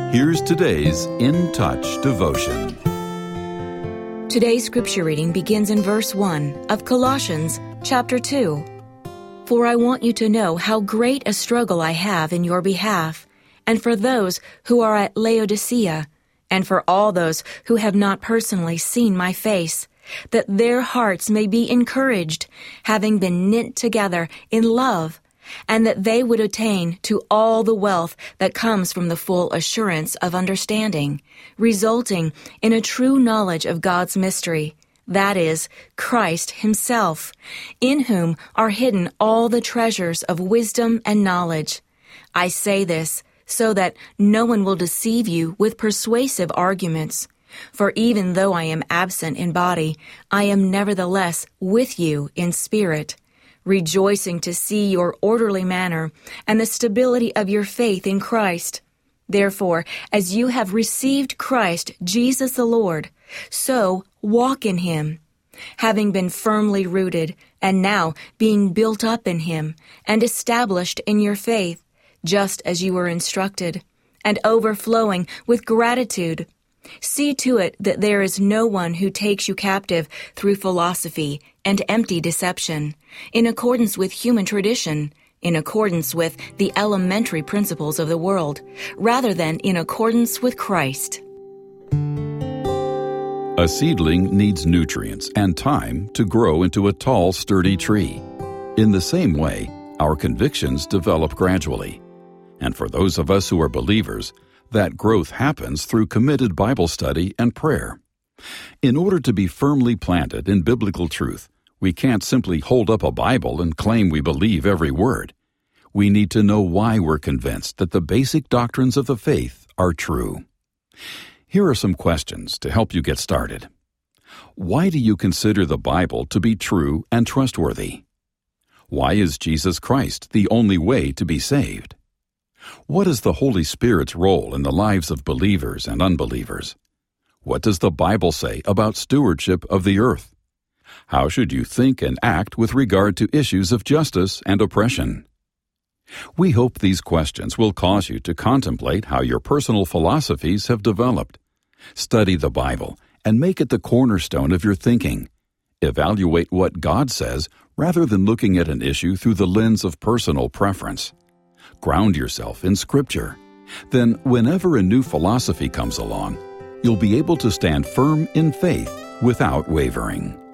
Here's today's In Touch devotion. Today's scripture reading begins in verse 1 of Colossians chapter 2. For I want you to know how great a struggle I have in your behalf, and for those who are at Laodicea, and for all those who have not personally seen my face, that their hearts may be encouraged, having been knit together in love, and that they would attain to all the wealth that comes from the full assurance of understanding, resulting in a true knowledge of God's mystery, that is, Christ Himself, in whom are hidden all the treasures of wisdom and knowledge. I say this so that no one will deceive you with persuasive arguments. For even though I am absent in body, I am nevertheless with you in spirit, rejoicing to see your orderly manner and the stability of your faith in Christ. Therefore, as you have received Christ Jesus the Lord, so walk in Him, having been firmly rooted, and now being built up in Him, and established in your faith, just as you were instructed, and overflowing with gratitude. See to it that there is no one who takes you captive through philosophy and empty deception, in accordance with human tradition, in accordance with the elementary principles of the world, rather than in accordance with Christ. A seedling needs nutrients and time to grow into a tall, sturdy tree. In the same way, our convictions develop gradually. And for those of us who are believers, that growth happens through committed Bible study and prayer. In order to be firmly planted in biblical truth, we can't simply hold up a Bible and claim we believe every word. We need to know why we're convinced that the basic doctrines of the faith are true. Here are some questions to help you get started. Why do you consider the Bible to be true and trustworthy? Why is Jesus Christ the only way to be saved? What is the Holy Spirit's role in the lives of believers and unbelievers? What does the Bible say about stewardship of the earth? How should you think and act with regard to issues of justice and oppression? We hope these questions will cause you to contemplate how your personal philosophies have developed. Study the Bible and make it the cornerstone of your thinking. Evaluate what God says rather than looking at an issue through the lens of personal preference. Ground yourself in Scripture. Then, whenever a new philosophy comes along, you'll be able to stand firm in faith without wavering.